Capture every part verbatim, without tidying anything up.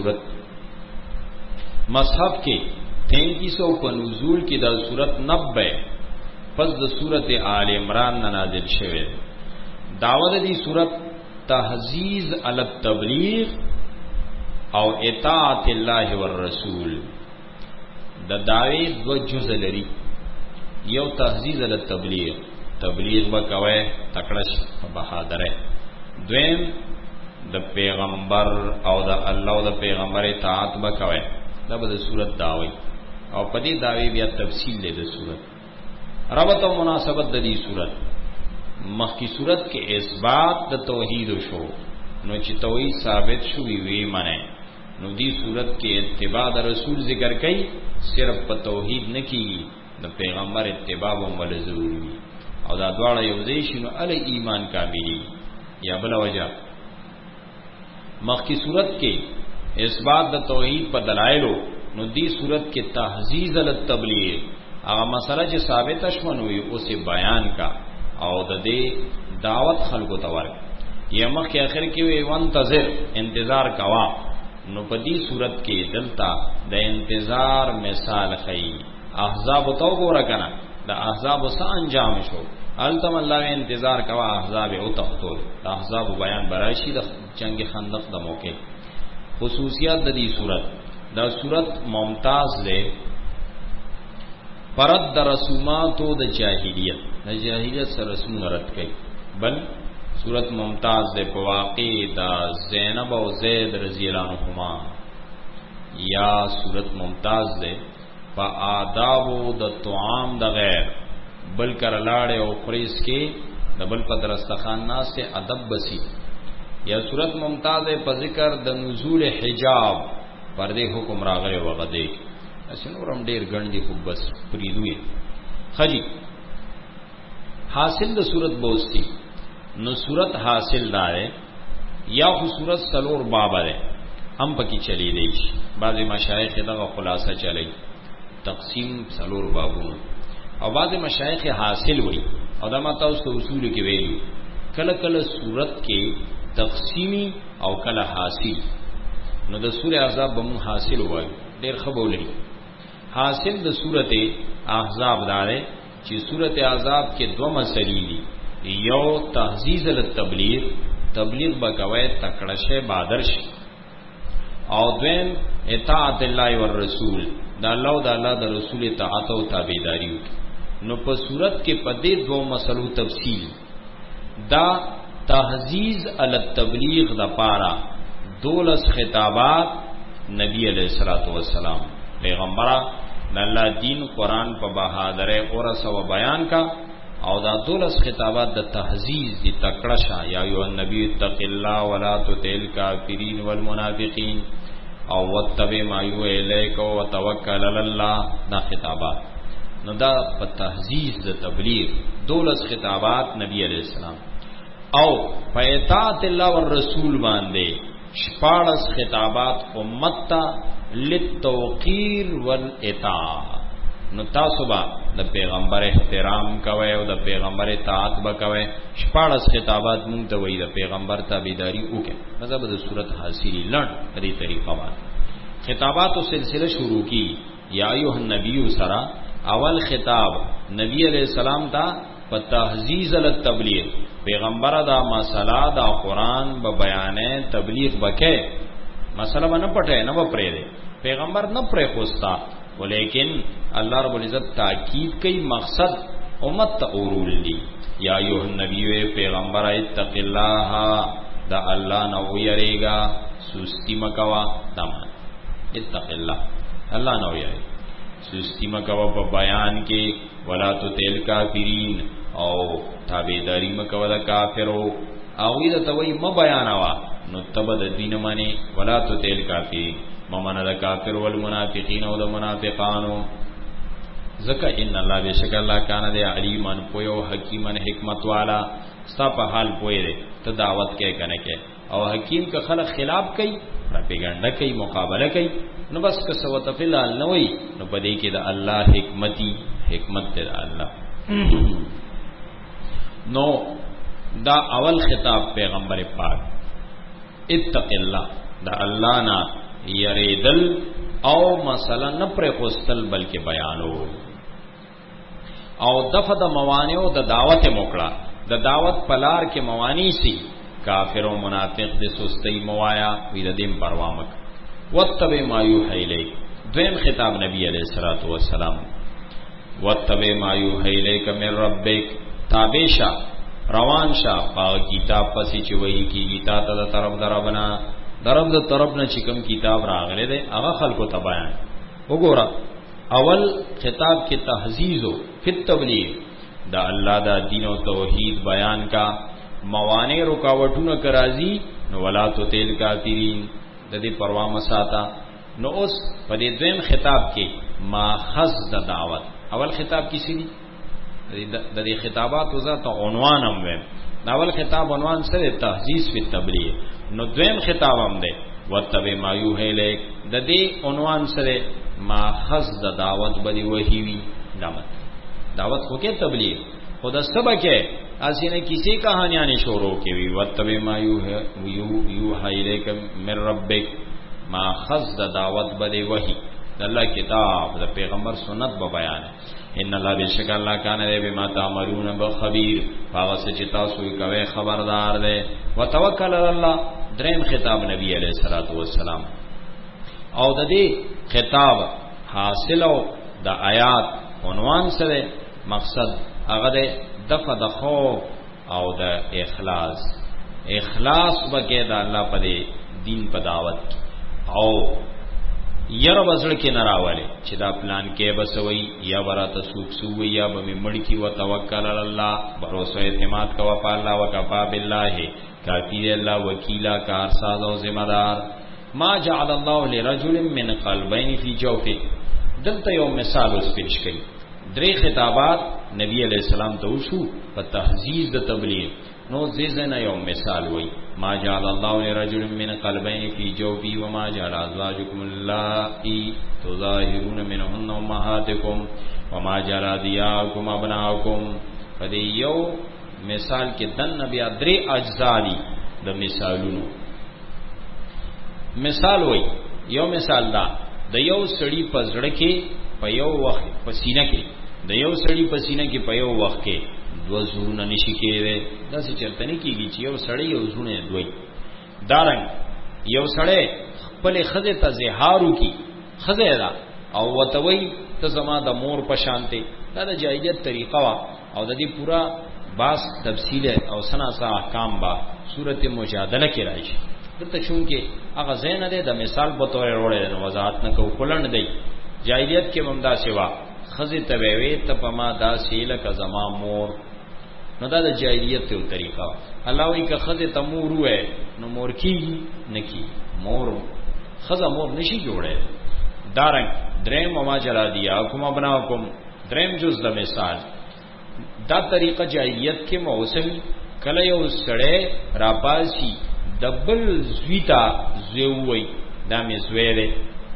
صورت مصحف کې تینتیس سو په نزول کې دا صورت نبے پس د صورت آل عمران نه نازل شوه. داوود دی صورت تحزیز علی التبلیغ او اطاعت الله والرسول د داوی دو جزء لري. یو تحزیز علی التبلیغ، تبلیغ وکوي تکړه بهادره. دویم د پیغمبر او د الله او د پیغمبر اطاعت وکوي. دا به د صورت داوی او په دې داوی بیا تفصیل دی د صورت ربط او مناسبت د دې صورت. مخکی صورت کې اثبات د توحید شو، نو چې توحید ثابت شو وی وی منه، نو دې صورت کې اتباع د رسول ذکر کړي. صرف په توحید نه کیږي، د پیغمبر اتباع هم ول ضروري او دا دواړه یو ځای شي نو ال ایمان کاملی. یا بل وجه مخکی صورت کې اثبات د توحید په دلایلو، نو دې صورت کې تحزیز ال التبلیغ هغه مسله چې ثابت شونه اوسه بیان کا او د دې دعوت خلکو ته ورک. یا مخکې اخر کې وی وانتظر انتظار کوا، نو په دې صورت کې دلته د انتظار مثال خی. احزاب تو ګور کنه د احزاب سره انجام شو، التم الله انتظار کوا احزاب او تقتل. د احزاب بیان براشي د جنگ خندق د موقع. خصوصیات د دې صورت، دا صورت ممتاز ده پرد د رسوماتو د جاهلیت، د جاهلیت سره رسوم رد کړي. بل صورت ممتاز ده په واقع د زینب او زید رضی الله عنهما. یا صورت ممتاز ده په آداب د طعام د غیر بل کرلاړې او خریس کې د بل په درستخان ناس ته ادب بسی. یا صورت ممتاز ده په ذکر د نزول حجاب پردې حکم راغلی وغده. اسنورم ډیر ګڼدي خو بس پریدوی خجی. حاصل د صورت بوستی، نو صورت حاصل دار یا خو صورت سلور باب ده هم پکې چلی دی. بعضی مشایخ دغه خلاصه چلی تقسیم سلور بابونه، او بعضی مشایخ حاصل وای او دا ماته اوس اصول کې ویلي کله کله صورت کې تقسیمی او کله حاصل. نو د سوره احزاب بم حاصل وای ډیر خبولې. حاصل د سورته احزاب داره چې سورته احزاب کې دوه مسلې دي. یو تحزیز التبلیغ، تبلیغ بکوي تکړه شه بادرش، او دویم اطاعت الله والرسول، دا الله او د الله د رسول اطاعت او تابعداري. نو په صورت کې په دې دوه مسلو تفصیل. دا تحزیز التبلیغ د پاره دولس خطابات نبی علیہ الصلوۃ والسلام پیغمبره د الله دین قران په بهادره اور سو بیان کا، او دا دولس خطابات د تحزیز دی تکړه شا. یا ایو النبی اتق الله ولا تطع الکافرین والمنافقین او وتبع ما یوحى الیک وتوکل علی الله. دا خطابات نو دا په تحزیز د تبلیغ دولس خطابات نبی علیہ السلام. او په اطاعت الله والرسول باندې شپاړس خطابات امت ته للتوقیر والاطاعه. نو تاسو به د پیغمبر احترام کوئ او د پیغمبر اطاعت وکوئ. شپاړس خطابات مونږ ته وایي د پیغمبر تابعداري وکړئ. مطلب د صورت حاصلی لړ په دې طریقه باندې خطابات او سلسله شروع کی. یا ایها النبی سرا اول خطاب نبی علیہ السلام ته په تحزیز التبلیغ، پیغمبر دا مسله دا قرآن با بیانه تبلیغ بکے. مسله با نپٹے نو پرے دے، پیغمبر نہ پرے خوستا، ولیکن اللہ رب العزت تاکید کئی مقصد امت تا اورول دی. یا ایوہ النبی پیغمبر اتق اللہ، دا اللہ نو یریگا، سستی مکوا دامان. اتق اللہ، اللہ نو یریگا، سستی مکوا پا بیان کے. ولا تطع کافرین، او تابعداری مکو دا کافرو. اوی دا توی م بیانوا نو تب دا دین مانی. ولا تطع کافرین ممن دا کافر والمنافقین او دا منافقانو. زکا ان اللہ بے شک اللہ کانا دے علیمان پویو حکیمن حکمت والا. ستا پا حال پوی دے تا دعوت کے کنکے، او حکیم کا خلق خلاف کئی، پراپیگنڈا کئی، مقابلہ کئی. نو بس کسوت فی الحال نوی نو پدے کی دا اللہ حکمتی حکمت دے دا اللہ. نو دا اول خطاب پیغمبر پاک اتق اللہ، دا اللہ نا یریدل او مثلا نه پر خوستل بلکې بیانول او دفع د موانع او د دعوت موکړه د دعوت پلار کې موانی سي کافر او منافق د سستی موایا وی د دین پروامک وتبع ما یوحی الیک دویم خطاب نبی علیہ الصلوۃ والسلام وتبع ما یوحی الیک من ربک تابعشا روان شا پاک کتاب پسې چې وایي کیږي تا ته د طرف دربنا درب د طرف نه چې کوم کتاب راغله ده هغه خلکو ته بیان وګوره اول خطاب کې تحزیز او فت تبلیغ دا الله دا دین او توحید بیان کا موانع رکاوټونه کرازی نو ولا تو تیل کافرین د دې پروا مساتا نو اوس په دې دویم خطاب کې ماخذ د دعوت اول خطاب کې سړي د دې خطابات وزات عنوان هم و اول خطاب عنوان سره تحزیز فی تبلیغ نو دویم خطاب هم ده وتبع ما یوحی الیک د دې عنوان سره ماخذ د دعوت بلی وحی وی دعوت دعوت خو کې تبلیغ خدا سبا کې اسینه کسی کہانیاں شروع کی وی وتبع ما یوحی الیک من ربک ماخذ د دعوت بلی وحی د الله کتاب د پیغمبر سنت به بیان ان الله بشک الله کان دې بما تعملون بخبیر هغه څه چې تاسو کوي خبردار دی وتوکل علی الله دریم خطاب نبی علیہ الصلوۃ والسلام او د دې خطاب حاصلو د آیات عنوان سره مقصد هغه د دفع د خوف او د اخلاص اخلاص بګه د الله په دین په دعوت او یر بزړه کې نراواله چې دا پلان کې بسوي یا ورته سوق سوي یا به مړ کی و توکل علی الله باور اعتماد کوا په الله وکفا بالله کافی الله وکیلا کارساز او ذمہ دار ما جعل الله لرجل من قلبين في جوفه دلته یو مثال اوس پیش کړي درې خطابات نبی علیہ السلام ته وشو په تحزیز د تبلیغ نو زیزنه یو مثال وای ما جعل الله لرجل من قلبين في جوفه وما جعل ازواجكم اللائي تظاهرون منهن امهاتكم وما جعل ادعياءكم ابناءكم فدې یو مثال کې دن نبی درې اجزا دي د مثالونو مثال وای یو مثال دا د یو سړی په زړه کې په یو وخت په سینه کې د یو سړی په سینه کې په یو وخت کې دو زونه نشي کېږي دا څه چرته نه کیږي چې یو سړی یو زونه دوی دارنګ یو سړی خپل خزه ته زهارو کی خزه دا او وتوي ته زما د مور په شانته دا د جایزیت طریقه وا او د دې پورا باس تفصیل او سنا سا احکام با سورته مجادله کې راشي دلته چون کې هغه زین ده د مثال په تور وروړي نو وضاحت نه کو کولن دی جایزیت کې ممدا سیوا خزه ته وی ته پما دا سیل ک زما مور نو دا د جاہلیت یو طریقہ الله وی که خزه ته مور وې نو مور کی نکی مور خزه مور نشي جوړه دارنګ دریم ما جلا دیا کوم بناکم دریم جز د مثال دا طریقہ جاہلیت کې موسم کله یو سړی راپاسی دبل زویتا زوی دا می زویره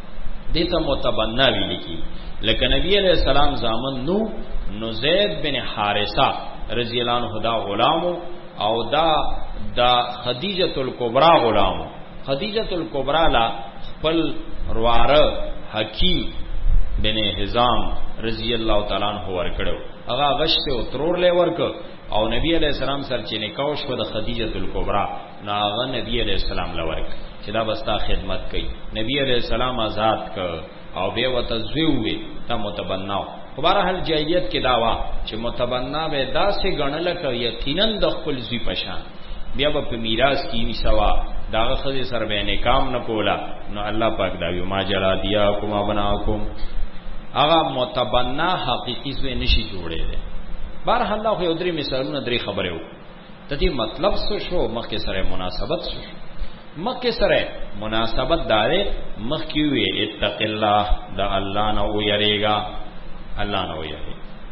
دته متبنا ویل کی لکه نبی علیہ السلام زامن نو نو زید بن حارثه رضی اللہ عنہ دا غلامو او دا دا خدیجۃ الکبرى غلامو خدیجۃ الکبرى لا خپل رواره حکیم بن حزام رضی اللہ تعالی عنہ ورکړو هغه غشته او ترور له ورک او نبی علیہ السلام سره چې نکاح شو د خدیجۃ الکبرى ناغه نبی علیہ السلام لورک چې دا بستا خدمت کوي نبی علیہ السلام آزاد ک او به وتزوی ته متبناو خو بهرحال جاہلیت کې داوا چې متبنا به داسې غنل ک یقینا د خپل زوی پشان بیا په میراث کې می سوا داغه خزه سره به نکام نه کولا نو الله پاک دا یو ما جلا دیا کوم بناکم هغه متبنا حقيقي زوی نشي جوړې ده بهرحال خو یو درې مثالونه درې خبره وو ته دې مطلب څه شو مخکې سره مناسبت شو مکه سره مناسبت داره مخکی وی اتق الله دا الله نه ویریگا الله نه ویری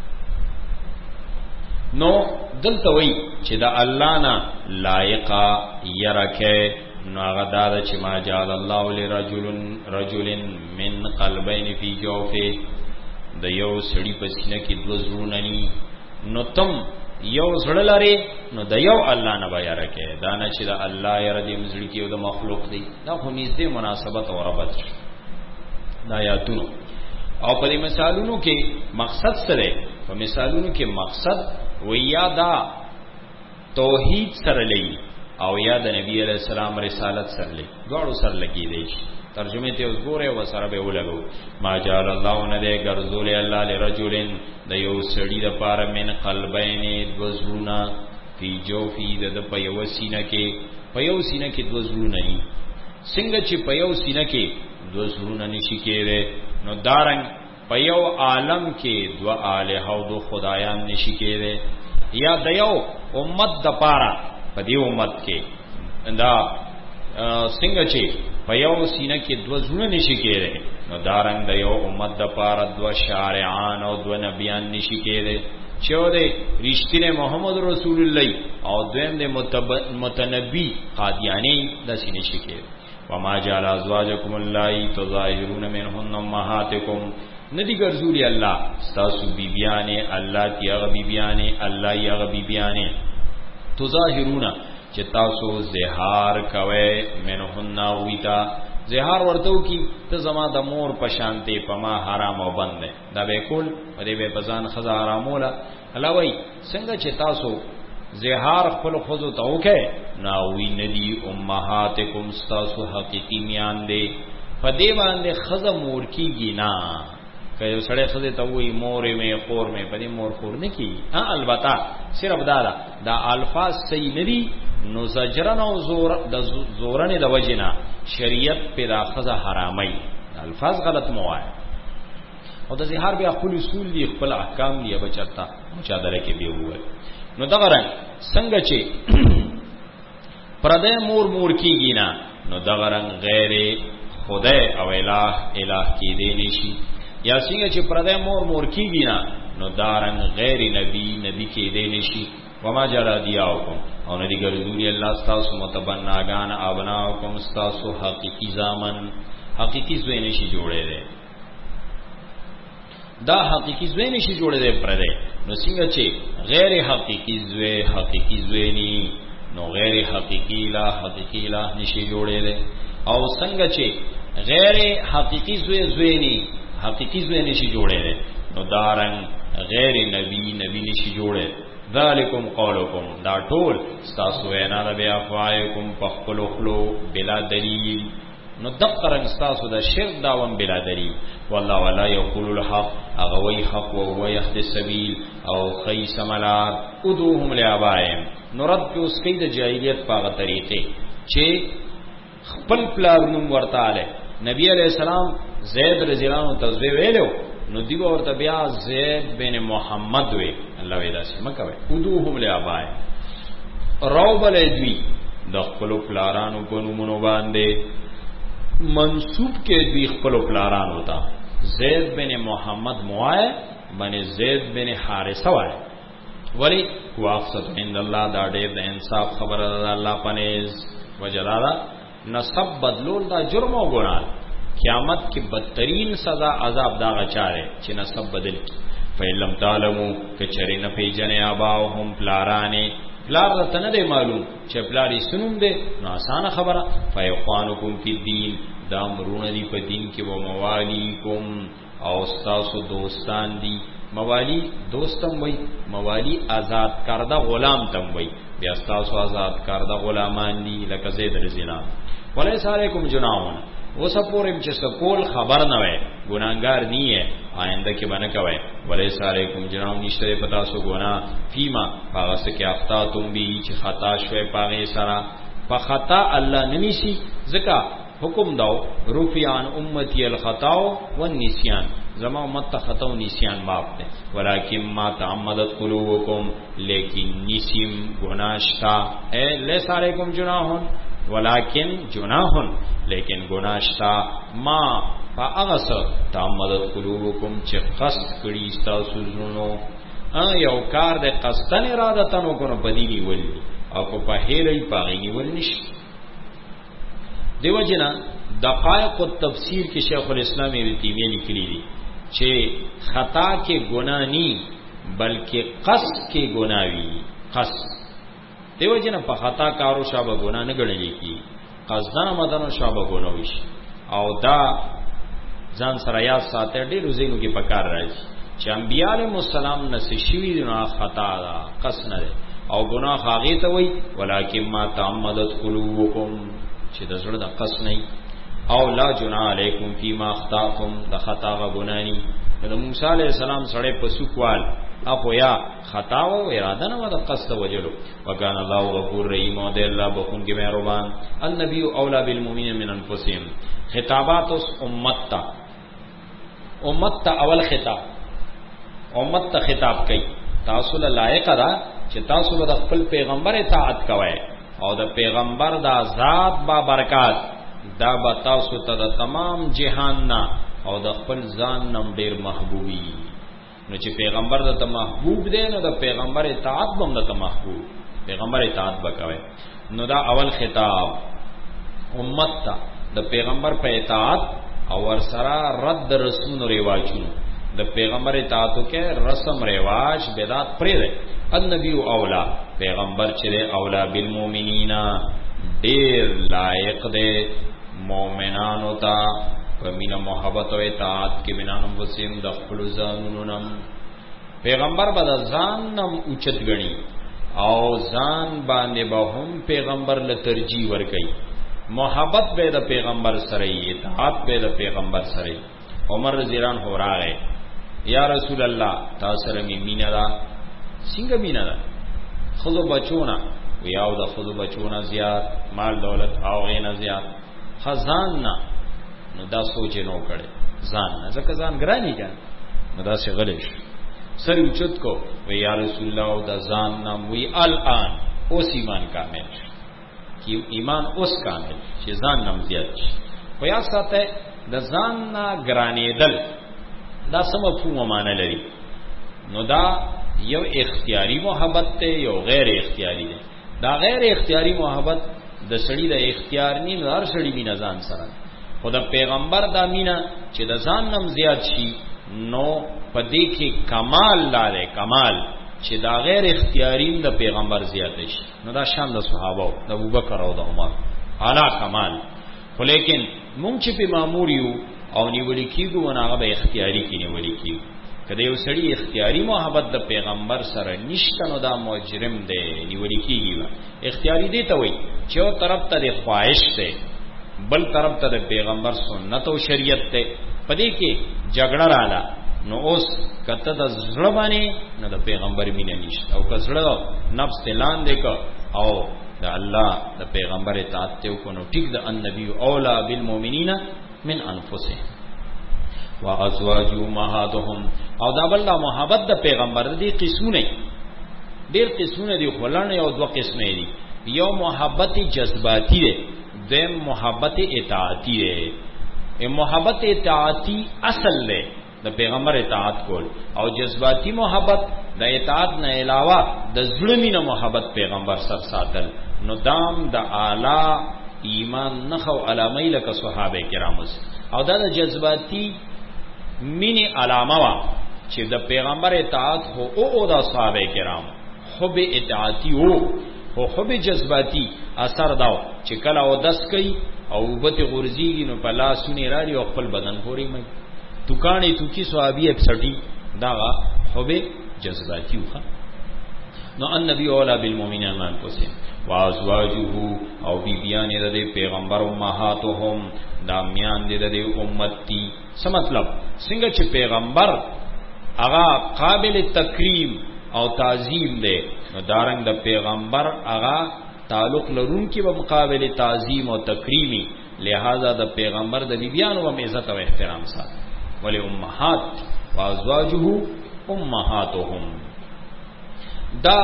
نو دلته وی چې دا الله نه لایقا یرکه نو هغه دا چې ما جعل الله لرجل رجل من قلبين في جوفه د یو سړی په سینه کې دوه زړونه ني نو تم یو زړه لري نو د یو الله نه بیا راکې دا نه چې د الله یره دې مزړی کې او د مخلوق دی دا خو نږدې مناسبت او ربط دا یاتونو او په دې مثالونو کې مقصد سره په مثالونو کې مقصد ویا دا توحید سره لې او یا د نبی علیہ السلام رسالت سره لې غواړو سره لګې دی ترجمه ته وګوره و سره به ولګو ما جعل الله نه دې ګرځول الله لرجلن د یو سړي د پاره من قلبین دوزرونا فی جوفی د په یو سینه کې په یو سینه کې دوزرونا ني څنګه چې په یو سینه کې دوزرونا نشي کېره نو دارنګ په یو عالم کې دو الہ او دو خدایان نشي کېره یا د یو امت د پاره په دې امت کې دا څنګه چې په یو سینه کې دو زونه نشي کېره نو دارنګ د یو امت د پاره دو شارعان او دو نبیان نشي کېره چې و دې رښتینه محمد رسول الله او دویم د متنبی قادیانی د سینې شي کېره وما جعل ازواجکم اللائي تظاهرون منهن امهاتکم ندی ګرځولي الله تاسو بیبیانه الله کی هغه بیبیانه الله یې هغه بیبیانه تظاهرون چې تاسو زهار کوي منهن ویتا زهار ورته کی ته زما د مور پشانته پما حرام او بند دا به کول دې به بزان خزا حرامولا علاوه څنګه چې تاسو زهار خپل خودو ته وکه ناوی ندی امهاتکم تاسو حقیقی میان دې په دې باندې خزا مور کیږي نه که سړی خزه ته وای مورې مې خور مې په دې مور خور نه کی ها البته صرف دا دا الفاظ صحیح ندي نو زجرن او زور د زورن د وجنا شریعت پر اخذ حرامي الفاظ غلط موای او د زهار بیا خپل اصول دي خپل احکام دي بچتا مچادره کې به وای نو دا غره څنګه چې پردې مور مور کیږي نه نو دا غره غیر خدای او الہ الہ کې دی نشي یا څنګه چې پردې مور مور کیږي نه نو دارنګ غیر نبی نبی کې دی نشي وما جرى دیاوکم او ندی ګرځولي الله تاسو متبناګان ابناوکم تاسو حقيقي زامن حقيقي زوی نشي جوړې ده دا حقيقي زوی نشي جوړې ده پر ده نو څنګه چې غیر حقيقي زوی حقيقي زوی ني نو غیر حقيقي لا حقيقي لا نشي جوړې ده او څنګه چې غیر حقيقي زوی زوی ني حقيقي زوی نشي جوړې ده نو دارنګ غیر نبی نبی نشي جوړې ذالکم قولکم دا ټول تاسو وینا د بیا فایکم پخپل خلو بلا دلیل نو دقرن تاسو د شرک داوم بلا دلیل والله ولا یقول الحق اغوی حق او هو یهد السبیل او خیس ملار ادوهم لابائهم نرد اوس کید جاهلیت پاغه طریقې چې خپل پلارونو ورتاله نبی علیہ السلام زید رضی الله عنه تزوی ویلو نو دیو ورته بیا زید بن محمد وی الله وی داسې مکوي ودوهم لابای روب لدوی د خپل پلارانو په نومونو باندې منسوب کې دی خپل پلارانو ته زید بن محمد موای باندې زید بن حارثه وای ولی واقصد عند الله دا ډېر د انصاف خبره ده الله پنيز وجلالا نسب بدلول دا جرم او ګناه قیامت کی بدترین سزا عذاب دا غچاره چې نسب بدل کی فیلم تعلمو کچری نه پیجنې اباهم پلارانه پلار ته نه دی معلوم چې پلاری سنوم دی نو آسان خبره فیقانکم فی الدین دا امرونه دی په دین کې و موالیکم او تاسو دوستان دی موالی دوستم وای موالی آزاد کرده غلام تم وای بیا تاسو آزاد کرده غلامان دی لکه زید رضی الله ولیس علیکم جناحون وسپورم چې سکول خبر نه وای ګناګار نیه آینده کې باندې کوي ولیس علیکم جناح نشته پتا سو ګنا فیما هغه څه کې اخطاتم بي چې خطا شوي پاغه سره په خطا الله ننشي ځکه حکم داو رفیان امتی الخطا والنسیان زما امت خطا و نسیان معاف ده ولکن ما تعمدت قلوبکم لیکن نسیم گناشتا اے لیس علیکم جناحون ولکن جناحون لیکن گناشتا ما فاغس تعمدت قلوبکم چې قصد کړي تاسو زونو یو کار د قصدن ارادتانو کو بدی نیول او په هېلې پاغي نیول نشي دیو جنا دقائق التفسیر کې شیخ الاسلام ابن تیمیہ لیکلی دي چې خطا کې ګناه ني بلکې قصد کې ګناوي قصد دیو جن په خطا کارو شابه ګنا نه ګڼل کی قصدن مدنو شابه ګناوي او دا ځان سره یا ساته ډیرو زینو کې پکار راځي چې انبیاء علیهم السلام نسشوی نه خطا دا قصد نه او ګناه هغه ته وای ولکن ما تعمدت قلوبکم چې د زړه د قصد نه او لا جناح علیکم فيما اخطاکم د خطا و ګنانی د موسی علیہ السلام سره په سوکوال اپو یا خطا و اراده نه و د قصد وجلو وکانه الله غفور رحیم او د الله بخون کې مهربان النبی اولا بالمؤمنین من انفسهم خطابات اس امت تا امت تا اول خطاب امت ته خطاب کوي تاسو له لایق ده چې تاسو د خپل پیغمبر اطاعت کوئ او د پیغمبر د ذات با برکات دا به تاسو ته د تمام جهان نه او د خپل ځان نم ډیر محبوبي نو چې پیغمبر د ته محبوب دی نو د پیغمبر اطاعت هم د ته محبوب پیغمبر اطاعت وکوي نو دا اول خطاب امت ته د پیغمبر په اطاعت او ور سره رد رسول رواجونو د پیغمبر اطاعتو کې رسم رواج بدعت پرې ده النبی اولا پیغمبر چې اولا بالمؤمنین ډیر لایق دی مؤمنانو ته په مینا محبت او اطاعت کې بنانم وسیم د خپل ځانونو نم پیغمبر به ځان نم اوچت غني او ځان باندې به هم پیغمبر له ترجیح ورکړي محبت به د پیغمبر سره اطاعت به د پیغمبر سره عمر رضی الله عنه راغی یا رسول الله تاسو سره می مینا دا څنګه مینا دا خود بچونا ویاو د خود بچونا زیات مال دولت او غینا زیات خزان نه نو دا سوچ نو کړي ځان نه ځکه ځان ګرانی کړي نو دا څه غلش سر اوچت کو وی یا رسول الله او د ځان نام وی الان اوس ایمان کامل کی ایمان اوس کامل چې ځان نام زیات شي خو یا ساته د ځان نه ګرانېدل دا سم مفهوم معنی لري نو دا یو اختیاری محبت ته یو غیر اختیاری ده دا غیر اختیاری محبت د سړی د اختیار نه هر سړی بنا ځان سره خدا پیغمبر دا مینا چې د ځان نم زیات شي نو پدې کې کمال لاره کمال چې دا غیر اختیاری د پیغمبر زیات شي نو دا شان د صحابه د ابوبکر او د عمر اعلی کمال خو لیکن مونږ چې په مامور یو او نیولې کیږي وناغه به اختیاري کې نیولې کیږي کله یو سړی اختیاري محبت د پیغمبر سره نشته نو دا مجرم دی نیولې کیږي اختیاري دی ته وای چې یو طرف ته د خواهش ته بل طرف ته د پیغمبر سنت او شریعت ته پدې کې جګړه رااله نو اوس کته د زړه باندې نه د پیغمبر مینه نشته او کزړه نفس تلان دې کو او د الله د پیغمبر اطاعت ته کو نو ټیک د النبی اولا بالمؤمنین من انفسهم وازواجو مهاتهم او دا بل محبت د پیغمبر دی قسمونه ډیر قسمونه دی خلانه یو دوه قسمه دي یو محبت جذباتی دی دیم محبت اطاعتی دی ا محبت اطاعتی اصل دی د پیغمبر اطاعت کول او جذباتی محبت د اطاعت نه علاوه د ظلمینه محبت پیغمبر سره ساتل نو دام د اعلی ایمان نخو علامه لکه صحابه کرام او دا د جذباتی مینی علامه وا چې د پیغمبر اطاعت هو او د صحابه کرام حب اطاعتی او او حب جذباتی اثر داو چې کله او دس کوي او وبته غورځيږي نو په لاسونه راړي او خپل بدن پوري مې دکانې توکی صحابي اکسټي دا حب جذباتی وخه نو النبي اولا بالمؤمنین من انفسهم وازواجه او بیبیان د پیغمبر امهاتهم دا میان د امتی څه مطلب څنګه چې پیغمبر هغه قابل تکریم او تعظیم دی نو دارنګ د پیغمبر هغه تعلق لرون کې په مقابل تعظیم او تکریمی لہذا د پیغمبر د بیبیانو او عزت او احترام سره ولی امهات وازواجه امهاتهم دا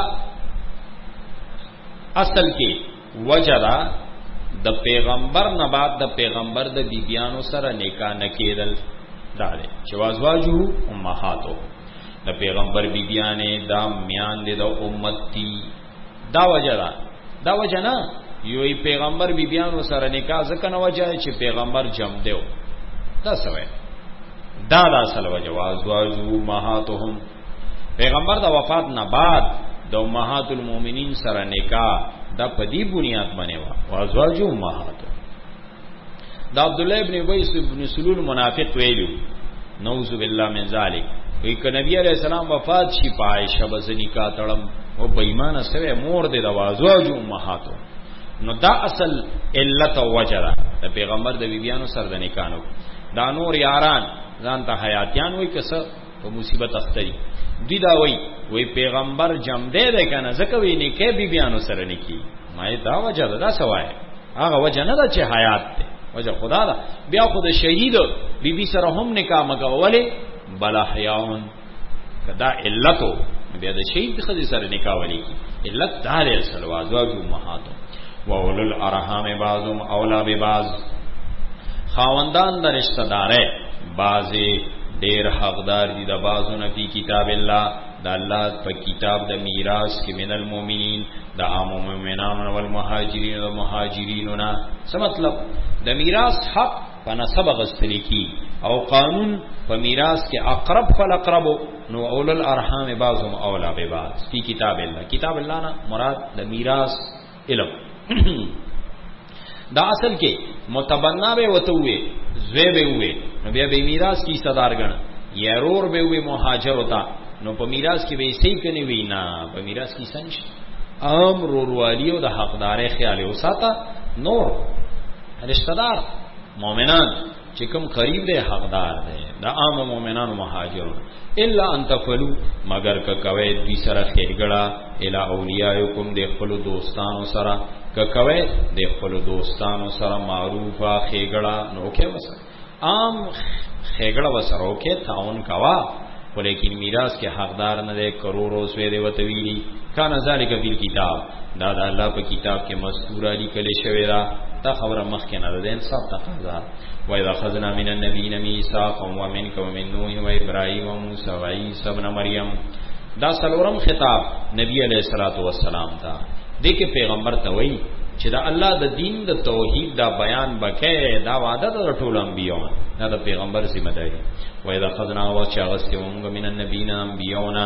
اصل کې وجرا د پیغمبر نه بعد د پیغمبر د بیبیانو سره نکاح نکیدل دا دی چې وازواجو امهاتو د پیغمبر بیبیانې دا میان دي د امتی دا وجرا دا وجنا یو پیغمبر بیبیانو سره نکاح ځکه نه وجه چې پیغمبر جم دیو دا سوې دا د اصل وجه وازواجو امهاتهم پیغمبر د وفات نه بعد د امهات المؤمنین سره نکاح دا په دې بنیاد باندې وا او ازواج امهات. دا عبد الله ابن ابي ابن سلول منافق ویلو نعوذ بالله من ذلک، وی ک نبی علیہ السلام وفات شي پایشه بز نکاح تړم او بېمانه سره مور دې د ازواج امهات. نو دا اصل علت او وجره د پیغمبر د بیبيانو سره د نکاح. دا نور یاران ځان ته حیاتیان وای کسه په مصیبت اختری دی دا وای وای پیغمبر جام دې ده کنه زکه وی نه کې بیبيانو سره نکی. ما دا وجه دا سوای هغه وجه نه ده چې حیات ده، وجه خدا ده. بیا خود شهید بیبي سره هم نکاح مګولې بل احیاون کدا علتو بیا د شهید خدي سره نکاح ولې علت دار السلوات او امهات و اولل ارحام بعضهم اولا ببعض. خاوندان د رشتہ دارې بعضی ډیر حقدار دي د بعضو نه په کتاب الله د الله په کتاب د میراث کې من المؤمنین د عام مومنانو او المهاجرین او مهاجرینو نه. څه مطلب؟ د میراث حق په نسب غستل کی او قانون په میراث کې اقرب فالاقرب. نو اول الارحام بعضهم اولا ببعض په کتاب الله. کتاب الله نه مراد د میراث علم. دا اصل کې متبنا به وته وي زوی به وي نو بیا به میراث کی صدر غن یا رور به وي مهاجر وتا نو په میراث کې به صحیح کني وي نه په میراث کې سنج عام روروالیو د حقداري خیال اوساته. نور رشتہ دار مؤمنان چې کوم قریب دی حقدار دی د عام مؤمنانو مهاجرون الا ان تفلوا مگر ک کوي دې سره خېګړه الا اولیاءکم د خپل دوستانو سره ک کوي د خپل دوستانو سره معروفه خېګړه نو کې وسه عام خېګړه وسره کې تعاون کوا ولیکن میراث کې حقدار نه دی کروڑو سوي دی وته ویلي کان ذالک فی الكتاب دا د الله په کتاب کې مذکور لیکل شوی را. تا خبره مخکې نه ده انصاف تقاضا. و اذا اخذنا من النبیین میثاقا ومنک ومن نوح وابراهیم وموسی وعیسی ابن مریم. دا څلورم خطاب نبی علیہ الصلوۃ والسلام ته دې کې پیغمبر ته وایي چې دا الله د دین د توحید دا بیان بکې دا وعده د ټول انبیانو دا د پیغمبر ذمہ داری. و اذا اخذنا وچاغستهم من النبیین انبیاءنا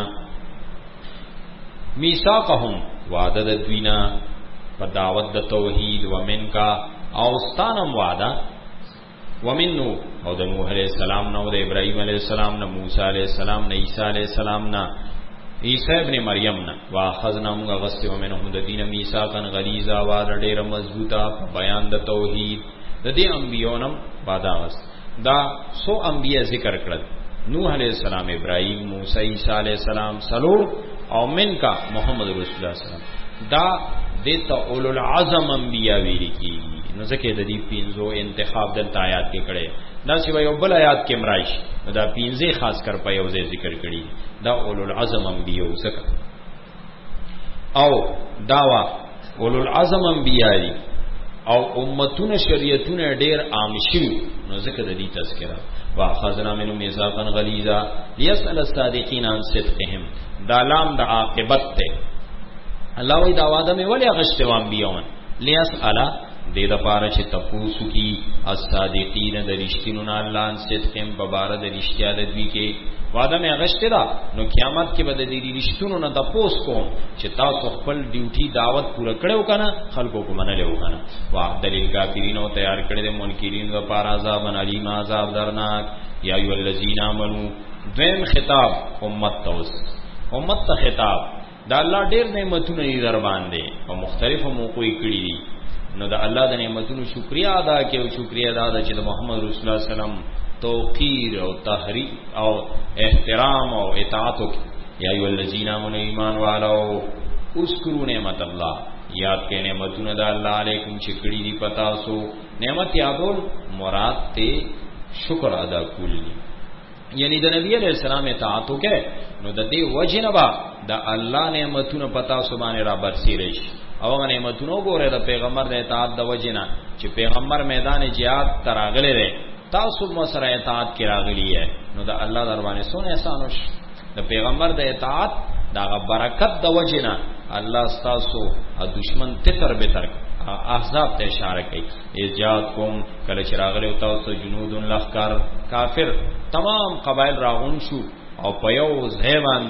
میثاقهم وعده د دوینا په دعوت د توحید ومن کا اوستانم وعده ومن نو او د نوح علیہ السلام نو د ابراهیم علیہ السلام نو موسی علیہ السلام نو عیسی علیہ السلام نو عیسی ابن مریم نو واخذنا موږ غسته ومنهم د دین میثاقا غلیظا وعده ډیره مضبوطه بیان د توحید د دې انبیونم وعده واست. دا سو انبیاء ذکر کړل نوح علیہ السلام ابراهیم موسی عیسی علیہ السلام سلور او من کا محمد رسول الله صلی الله علیه وسلم. دا دیتا اولو العظم انبیاء ویلی کی نو ذکر دا دی پینزو انتخاب دلتا آیات کے کڑے دا سوا یو بل آیات کے مرائش دا پینزے خاص کر پا یوزے ذکر کڑی دا اولو العظم انبیاء ذکر او داوا اولو العظم انبیاء دی او امتون شریعتون دیر آمشیو نو ذکر دا دی تذکرہ واخذنا منو میثاقا غلیظا لیسأل الصادقین عن صدقهم. دا لام دا عاقبت تے الله وی دا وعده مې ولې غشته وام بیون لیسأل دې د پاره چې تپوسو کی الصادقین د رښتینو نه الله ان صدقهم په بار د رښتیا د دوی کې وعده مې غشته دا نو قیامت کې به د دې رښتینو نه تپوس کوم چې تاسو خپل ډیوټي دعوت پوره کړو کنه خلکو کو منلو کنه. وعد للکافرین او تیار کړی د منکرین لپاره عذاب علیم عذاب درناک. یا ایو الذین آمنو دویم خطاب امت توس امت ته خطاب دا الله ډېر نعمتونه یې در باندې او مختلفو موقعې کړې دي نو دا الله د نعمتونو شکریا ادا کوي او شکریا ادا چې د محمد رسول الله سلام توقیر او تحریک او احترام او اطاعت وکړي. یا ایو الذین آمنوا ایمان والو اذکروا نعمت الله یاد کې نعمتونه د الله علیکم چې کړې دي پتا سو نعمت یادول مراد ته شکر ادا کول یعنی د نبی علیہ السلام اطاعت وکړي نو د دې وجنبا د الله نعمتونو پتا سو باندې را برسي راشي او نعمتونو ګوره د پیغمبر د اطاعت د وجنه چې پیغمبر میدان جهاد تراغله لري تاسو مو سره اطاعت کې راغلی ہے نو د الله دروازه سونه احسان وش د پیغمبر د اطاعت دا برکت د وجنه الله تاسو او دشمن تتر به تر احزاب ته اشاره کوي ایجاد کوم کله چې راغلی تاسو جنود لخر کافر تمام قبایل راغون شو او په یو ځای باندې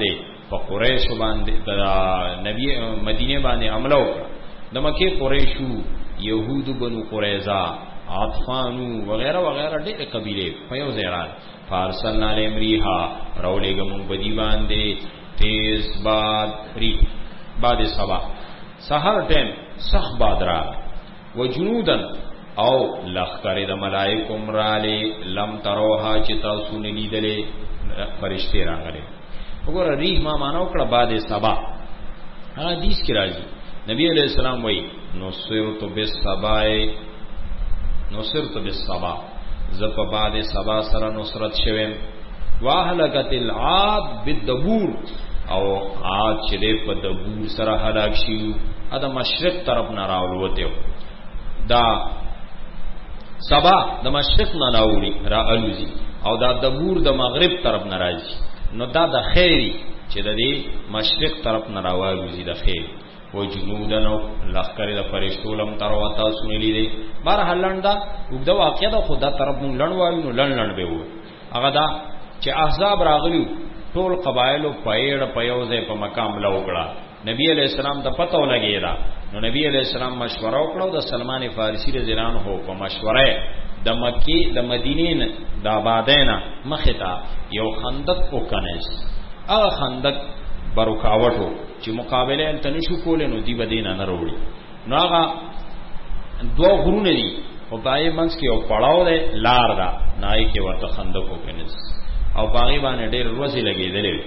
په قریش باندې د نبی مدینه باندې حمله وکړه. د مکه قریشو، يهود بنو قریظه، عطفانو وغیرہ وغیرہ ډېر قبیله په یو ځای راغلي. فارسلنا لامریها راولېګم په دی باندې تیز باد ری باد سبا سحر ټیم صح باد را وجنودن او لخر د ملائکم رالی لم تروها چې تاسو نه لیدلې فرشتي راغلي. وګوره ریح ما مانو کړه باد سبا. حدیث کې راځي نبی علیہ السلام وایي نصرت بالسبا نصرت بالسبا زپ باد سبا سره نصرت شوم. واهلکت العاد بالدبور او عاد چې په دبور سره هلاک شي. ادا مشرق طرف نه راولوته دا سبا د مشرق نه راوړي را الوزي او دا دبور د مغرب طرف نه راځي. نو دا د خیری چې د دې مشرق طرف نه راوالوزي د خیر. و جنودن لخر د فرشتو لم تروا سنلی دی. بار هلندا وګدا واقعا د خدا طرف مون لړ وایو نو لړ لړ به و. هغه دا چې احزاب راغلي ټول قبایلو پېړ پيوځه په مقام لوکړه. نبی علیہ السلام ته پته ولګی دا. نو نبی علیہ السلام مشوره وکړو د سلمان فارسی رضی الله عنه په مشوره د مکی د مدینې د آبادینا مختا یو خندق وکنیس. هغه خندق برکاوټو چې مقابله ته نشو کولای نو دی بدینه نه وروړي. نو هغه دوه غرونه دي او پای منځ کې یو پړاو دی لار دا نای کې ورته خندق وکنیس او باغی باندې ډېر ورځې لګېدلې.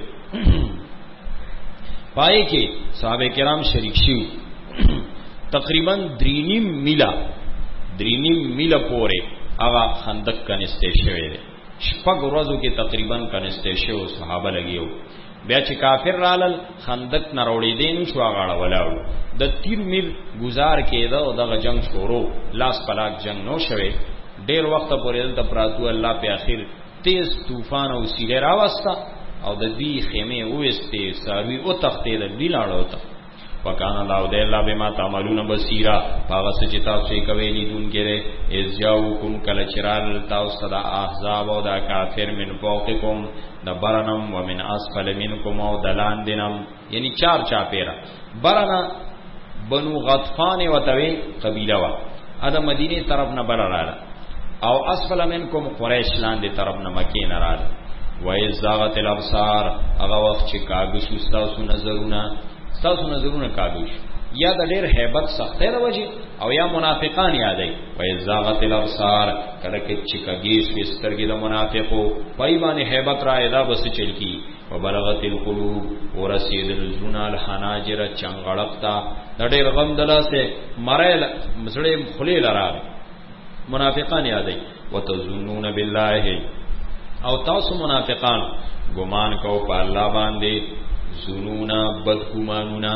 پای کې صحابه کرام شریک شي. تقریبا درینیم میلا درینیم میلا پورې هغه خندق کنيسته شوی دی. شپږ ورځو کې تقریبا کنيسته شو صحابه لګیو. بیا چې کافر رالل خندق نروړې دین شو غاړه ولاړو. د تیر میل گزار کېده او دغه جنگ شروع لاس پلاک جنگ نو شوی. ډېر وخت پورې د پراتو الله په اخر تیز طوفان او سیلې راوستا او د دې خیمه وېستې ساروي او تختې د دې لاړو ته. وکانا الله دې الله بما تعملون بصیرا. هغه څه چې تاسو یې کوي لیدون کړي. از جاءوکم کل چرال تاسو صدا احزاب او دا کافر من فوقکم دبرنم ومن اسفل منکم او دلان دینم یعنی چار چا پیرا. برنا بنو غطفان وتوی قبیله وا ادا مدینه طرف نه براله او اسفل منکم قریش لاندې طرف نه مکه نه رااله. وای زاغت الابصار هغه وخت چې کاږي شو تاسو نظرونه تاسو نظرونه کاږي یا د ډېر hebat سختۍ راوځي او یا منافقان یادای. وای زاغت الابصار کله چې کاږي شو سترګې د منافقو پای باندې hebat را ادا بس چل کی. وبلغت القلوب ورسید الجنا الحناجر چنغړقتا د ډېر غم دلاسه مرل مسړې خلیل را منافقان یادای. وتظنون بالله او تاسو منافقان ګمان کو په الله باندې زنونا بدګمانونا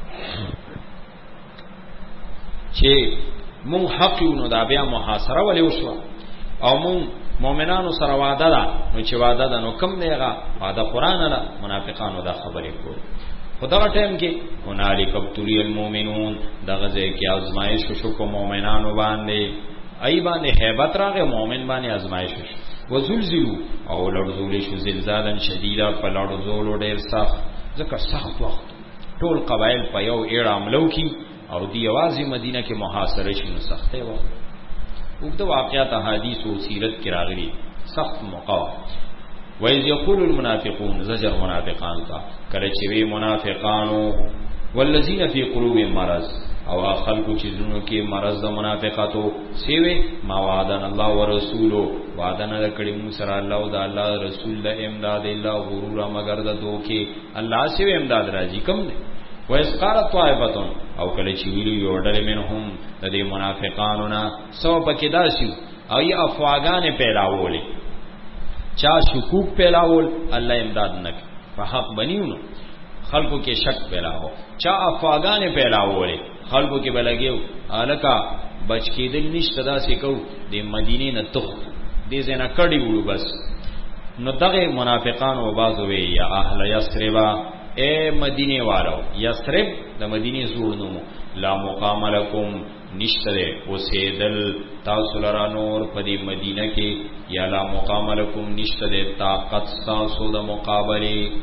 چې مون حق نو دا بیا محاصره ولې وشو او مون مؤمنانو سره وعده ده نو چې وعده ده نو کم دیغه وعده قران نه منافقانو دا خبرې کو. خدای ټیم کې هنالک ابتلی المؤمنون دغه ځای کې آزمایش شو کو مؤمنانو باندې ای باندې hebat راغی مؤمن باندې آزمایش شو. وزلزلوا او لړزول شو زلزالا شدیدا په لړزولو ډیر سخت ځکه سخت وخت ټول قبایل په یو ایړه عملو کی او دی اوازي مدینه کې محاصره شنو سخته و. وګړو واقعات احادیث او سیرت کې راغلي سخت موقع. وایذ یقول المنافقون زجر منافقان کا کله چې وی منافقانو والذین فی قلوبهم مرض او خلقو چې زونو کې مرض د منافقاتو سیوی ما وعدن الله ورسولو وعدن کړي مو سره الله او د الله رسول د امداد الله غرور مگر د دوکي الله سیوی امداد راځي کوم نه. وایس قالت طائفتون او کله چې ویلو یو ډلې منهم د دې منافقانو نه سو پکې داسي او ی افواغان پیلاولې چا شکوک پیلاول الله امداد نک په حق بنیونو خلقو کې شک پیلاو چا افواغان پیلاولې خلقو کې بلګیو الکا بچ کېدل نشته داسې کو د مدینې نه تخ دې زنه کړي وړو بس. نو دغه منافقان او بازوي یا اهل یثرب اے مدینه والو یثرب د مدینه زور نو لا مقام لكم نشته اوسېدل تاسو لرا نور په دې مدینه کې یا لا مقام لكم نشته طاقت تاسو د مقابله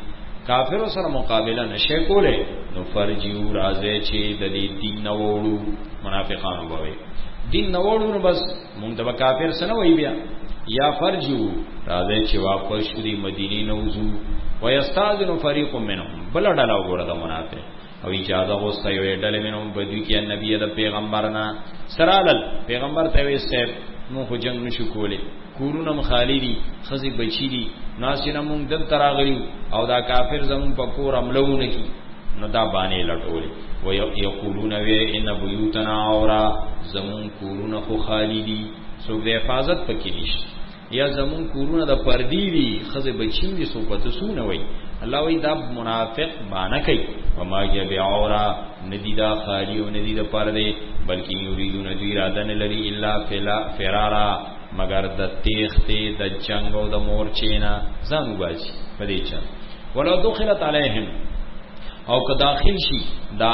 کافر سره مقابله نشه کوله نو فرجیو راځي چې د دې دین نوړو منافقانو به دین نوړو نو بس مونږ د کافر سره وای بیا یا فرجیو راځي چې واپس شې مدینه نوځو ويستاذن فريق منهم بل ډلا وګړه د منافق او اجازه غوسته یو ډلې منهم په دوی کې نبی د پیغمبرنا سرالل پیغمبر ته وسته نو خو جنگ نشو کوله کورونه مخالدي خزي بچی دي ناسینه مونږ دل تراغلی او دا کافر زمون په کور عملونه کی نو دا باندې لټولې و یقولون وی ان بیوتنا اورا زمون کورونه خو خالدي سو د حفاظت پکې نشته یا زمون کورونه د پردی دي خزه بچی دي سو پته سونه وای الله وی دا منافق باندې کوي وما یبعورا ندی دا خالی او ندی د پرده بلکې یریدون دوی اراده نه لري الا فلا فرارا مگر د تیخته د جنگ او د مورچینا ځان وباسي پدې چا ولو دخلت علیهم او که داخل شي دا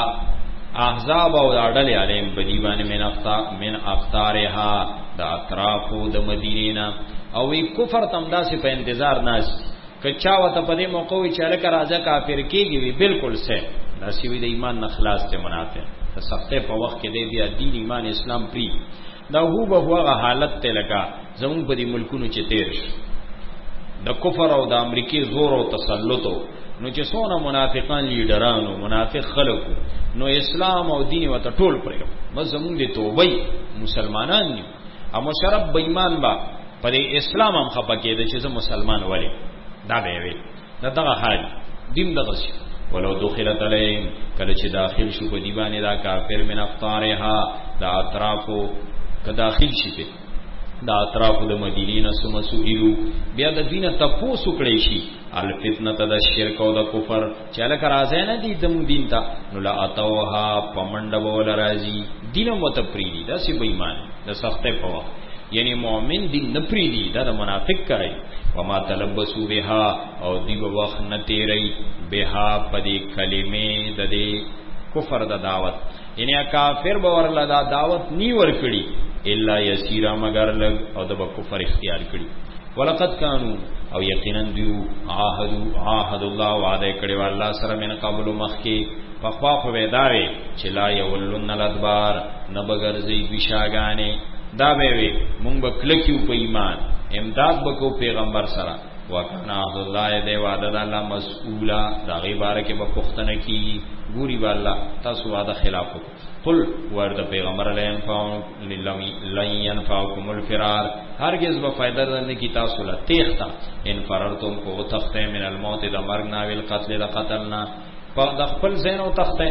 احزاب او اډلې علیم په دیوانه من افتا من افطارها د اطرافو د مدینه او وی کفر تم داسې په انتظار ناس کچا وته په دې موقع وی چې لکه راځه کافر کېږي وی بالکل سه داسې وی د ایمان نخلاص ته منافق ته سخته په وخت کې دی بیا دین ایمان اسلام پری دا هو به هغه حالت ته لکه زمون په دې ملکونو چې تیر شي د کفر او د امریکای زور او تسلط نو چې څونه منافقان لیډرانو منافق خلکو نو اسلام او دین وته ټول پرې بس زمون دې توبې مسلمانان نیو او مشرب بې ایمان با په اسلام هم خپکه دي چې مسلمان ولی دا به وي دا دغه حال دین دغه شي ولو دخلت علیهم کله چې داخل شو په دی باندې دا کافر من افطارها دا اطرافو که داخل شي په دا اطرافو د مدینې نه سمسویلو بیا د دینه تپوسو کړی شي الفتنه د شرک او د کفر چې لکه راځي نه دي د دین ته نو لا اتوها پمنډ بول راځي دینه متپریدي دا سی بې ایمان د سخته په وخت یعنی مؤمن دین نه پریدي دا د منافق کوي وما تلبسوا بها او دی وخت نه تیری بها پدې کلمې د دې کفر د دعوت یعنی کافر باور لا دا دعوت نی ور کړی الا یسیرا مگر لګ او د کفر اختیار کړی ولقد كانوا او یقینا دیو عهد عهد الله وعده کړی و الله سره من قبل مخکی فخوا په وداوي چې لا یولن الادبار نبغرزی بشاګانه دا به وي مونږ به کلکیو په ایمان امداد وکړو پیغمبر سره وکنا عبد الله دې وعده د الله مسؤولا دا غي بارے کې په پختنه کې ګوري والله تاسو وعده خلاف قل ورد پیغمبر علیه السلام لن ينفعكم الفرار هرگز به فائدہ نه کی تاسو له تیختا ان فررتم کو تخته من الموت د مرګ نه ویل قتل د قتلنا په د خپل زین او تخته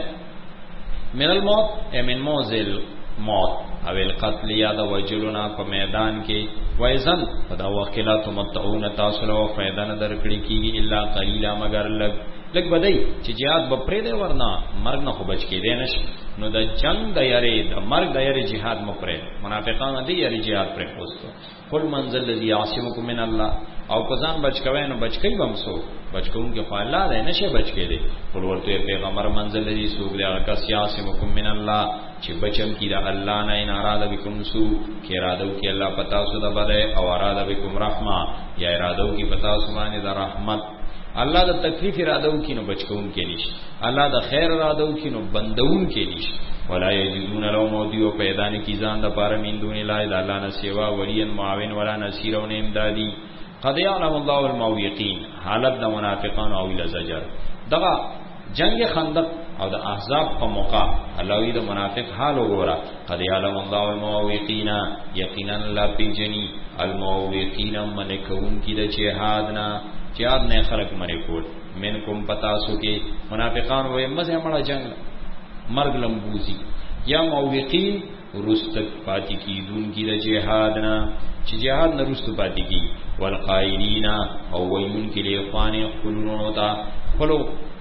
من الموت من موزل موت او القتل یا د وجلنا په میدان کې وایزن په دا وکیلات متعون تاسو له فائدہ نه درکړي کیږي الا قلیلا مگر لګ لګ بدای چې jihad به پرې دی ورنه مرګ نه خو بچ کې دی نش نو د جنگ د یاري د مرګ د یاري jihad مو پرې منافقان دي یاري jihad پرې پوسټ کل منزل الذي يعصمكم من الله او کزان بچ کوي نو بچ کوي هم سو بچ کوم کې په الله دی نشه بچ کې دی ټول ورته پیغمبر منزل الذي سوق دی هغه کس يعصمكم من الله چې بچم کی دا الله نه ان اراده بكم سو کې اراده کی الله پتا سو د بده او اراده بكم رحمه یا اراده کی پتا سو باندې د رحمت الله د تکلیف اراده کی نو بچ کوم کې نشي الله د خیر اراده کی نو بندون کې نشي ولا یجدون لهم ودیو پیدا نه کی ځان د پاره من دون الله د الله نه سیوا ولین معاون ولا نصير او امدادي قد يعلم الله الموقين حالت د منافقان او الزجر دغه جنگ خندق او د احزاب په موقع الله وی د منافق حال وګوره قد يعلم الله الموقين یقینا لا بجني الموقين ملکون کی د جهاد نه جهاد نه خلق مری کول منکم پتا سو کې منافقان وې مزه مړه جنگ مرګ لمبوزی یا موقین رست پاتی کی دون کی د جهاد نه چې جهاد نه رست پاتی کی والقائلین او ویون کې له اخوان خلونو تا خلو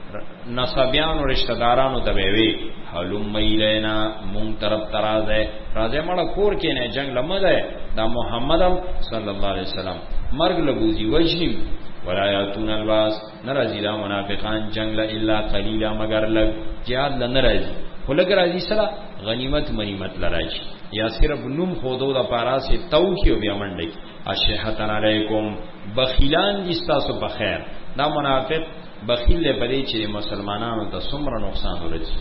نصابیان او رشتہ دارانو ته وی حلم میلینا مون طرف ترازه راځه مړه کور کې نه جنگ لمده دا محمد صلی الله علیه وسلم مرګ لبوزی وجنیم ولا یاتون الباس نرازی دا منافقان جنگ لا الا قلیلا مگر لگ جهاد ل نرازی خلق رازی سره غنیمت منیمت لراجی یا صرف نوم خودو دا پاراسه توکیو بیا منډی اشهتن علیکم بخیلان جستاسو په خیر دا منافق بخیل له پدې چې مسلمانانو ته څومره نقصان ورسي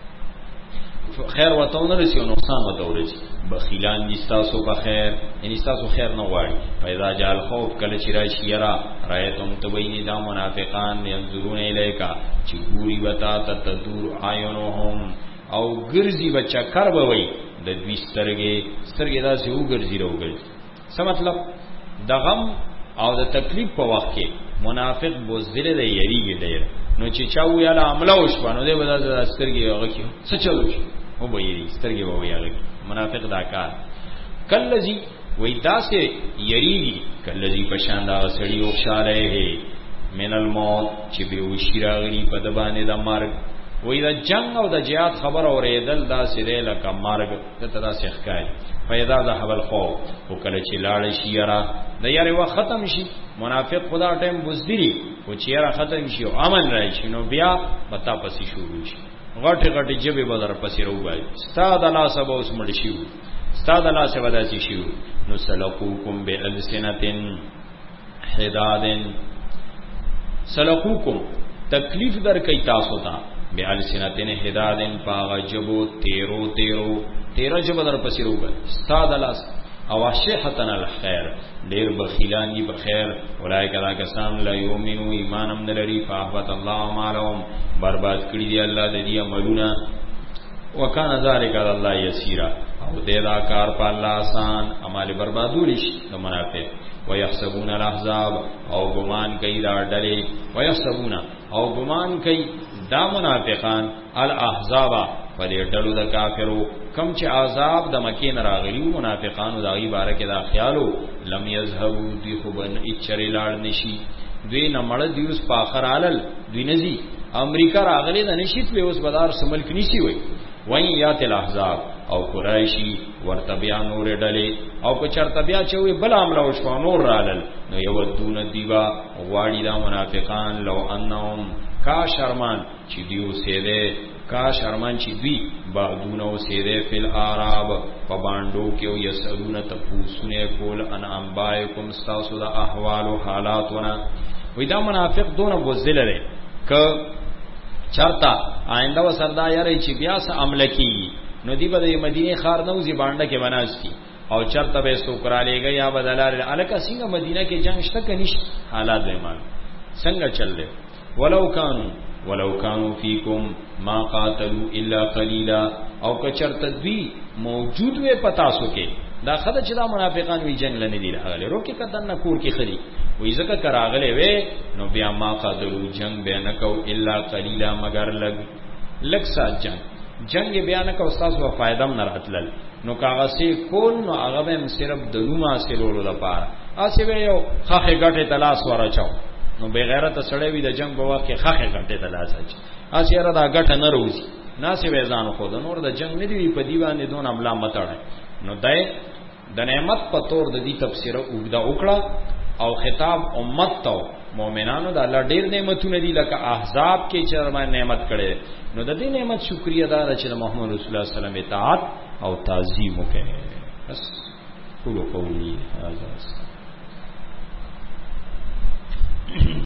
خیر وته نه رسي او نقصان وته ورسي بخیلان دي تاسو په خیر ان تاسو خیر نه غواړي پیدا جال خوف کله چې راشي یرا رایتم تبین دا منافقان ينظرون الیکا چې ګوري وتا ته تدور عینهم او ګرځي بچا کر بوي د دوی سترګې سترګې دا سه وګرځي راوګرځي څه مطلب د غم او د تکلیف په وخت کې منافق بوزدل دی یریږي ډیر نو چې چاو یاله عمله وشونه دی ودا د سترګې هغه کې څه چلو شي او به یری سترګې وو یاله منافق دا کار کلذي وې داسې یریږي کلذي پشان دا سړی او شاله من الموت چې به وشراغلی په د باندې د مرګ وې دا جنگ او د جهاد خبر اورېدل دا سره لکه مرګ ته تاسو ښکای پیدا د حول خوف او کله چې لاړ شي یرا د یاري وخت ختم شي منافق خدا ټیم بوزدري او چې یرا ختم شي او امن راشي نو بیا پتا پسې شروع شي غټه غټه جبه بدر پسې روغای استاد الله سبا اوس مړ شي استاد الله سبا داسي شي نو سلقوکم بالسنتن حدادن سلقوکم تکلیف در کوي تاسو ته بالسنتن حدادن پاغه جبو تیرو تیرو تیرو جبه در پسې روغای استاد الله او شحتن الخير ډیر بخیلان دي په خیر اولایک دا کسان لا یؤمنو ایمانم نلري فاحبط الله مالهم برباد کړی دی الله د دې عملونه وکانه ذالک علی الله یسیرا او دې دا کار په الله آسان اعمال بربادول شي د منافق ويحسبون الاحزاب او ګمان کوي دا ډلې ويحسبون او ګمان کوي دا منافقان الاحزاب په دې ډلو د کافرو کم چې عذاب د مکې نه راغلیو منافقانو دا غي بارکه دا خیالو لم يذهبوا دی خوبن اچری لاړ نشي دوی نه مړ دیوس په اخر علل دوی نزي امریکا راغلي د نشیت له اوس بدار سملک نشي وای وای یات الاحزاب او قریشی ورته بیا نور ډلې او په چرته بیا چې وی بل عمله وشو نور رالل نو یو دون دیوا غواړي دا منافقان لو انهم کا شرمان چې دیو سیده کا شرمان چې دوی بعدونه سیده فل اعراب په باندو کې او یسالون تفوسونه کول ان انبائکم استاسو د احوال او حالاتونه وې دا منافق دونه بوزل لري ک چرتا آینده و سردا یاري چې بیا س عمل کی نو دی به مدینه خار نوځي باندې کې بناستی او چرته به سوکرا لګي یا بدلار الکه څنګه مدینه کې جنگ شته کنيش حالات ایمان څنګه چل دي ولو کانوا ولو کانوا فیکم ما قاتلوا الا قليلا او کچرته دوی موجود وې پتا سو کې دا خدای چې دا منافقان وی جنگ لنی دی راغله روکه کدن نه کور کې خري وې زکه کراغله وې نو بیا ما قاتلوا جنگ به نه کو الا قليلا مگر لګ لګ سات جنگ جنگ بیان کا استاد و فائدہ نه راتلل نو کاغذی کول نو هغه هم صرف د لوما سیلولو لپاره اسی به یو خخه غټه تلاس ورچاو نو بے غیرت سړی وي د جنگ په وخت کې خخه غټه تلاس اچ اسی را دا غټه نه روزي ناسې وېزان خو د نور د جنگ نه دی په دیوانه دون عمله متړه نو دای د نعمت په تور د دې تفسیر وګدا وکړه او خطاب امت ته مؤمنانو د الله ډیر نعمتونه دي لکه احزاب کې چې رحمان نعمت کړي نو د دې نعمت شکریا ادا چې محمد رسول الله صلی الله علیه وسلم اطاعت او تعظیم وکړي بس قولوا قولي هذا